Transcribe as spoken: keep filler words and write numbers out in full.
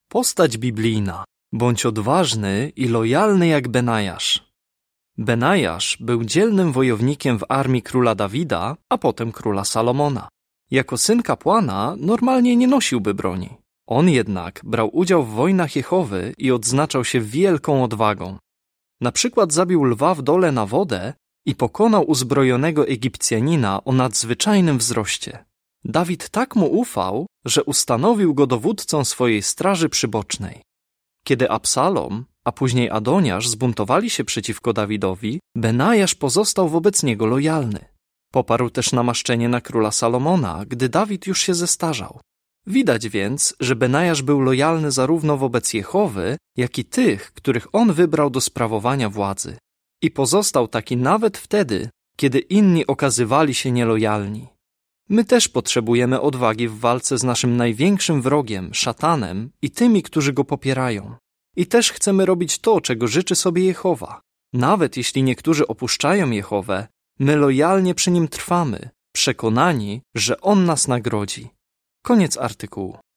Postać biblijna. Bądź odważny i lojalny jak Benajasz. Benajasz był dzielnym wojownikiem w armii króla Dawida, a potem króla Salomona. Jako syn kapłana normalnie nie nosiłby broni. On jednak brał udział w wojnach Jehowy i odznaczał się wielką odwagą. Na przykład zabił lwa w dole na wodę i pokonał uzbrojonego Egipcjanina o nadzwyczajnym wzroście. Dawid tak mu ufał, że ustanowił go dowódcą swojej straży przybocznej. Kiedy Absalom, a później Adoniasz zbuntowali się przeciwko Dawidowi, Benajasz pozostał wobec niego lojalny. Poparł też namaszczenie na króla Salomona, gdy Dawid już się zestarzał. Widać więc, że Benajasz był lojalny zarówno wobec Jehowy, jak i tych, których on wybrał do sprawowania władzy. I pozostał taki nawet wtedy, kiedy inni okazywali się nielojalni. My też potrzebujemy odwagi w walce z naszym największym wrogiem, szatanem i tymi, którzy go popierają. I też chcemy robić to, czego życzy sobie Jehowa. Nawet jeśli niektórzy opuszczają Jehowę, my lojalnie przy nim trwamy, przekonani, że on nas nagrodzi. Koniec artykułu.